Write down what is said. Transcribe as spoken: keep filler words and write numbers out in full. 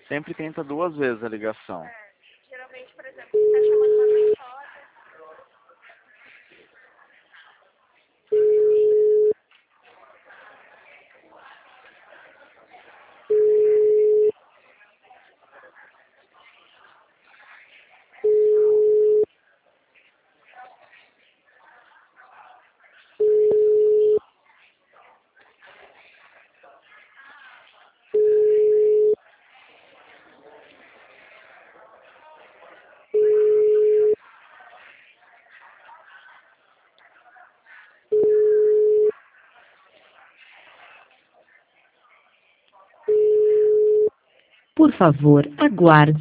Sempre tenta duas vezes a ligação. É, geralmente, por exemplo, você tá chamando uma mãe fora. Por favor, aguarde.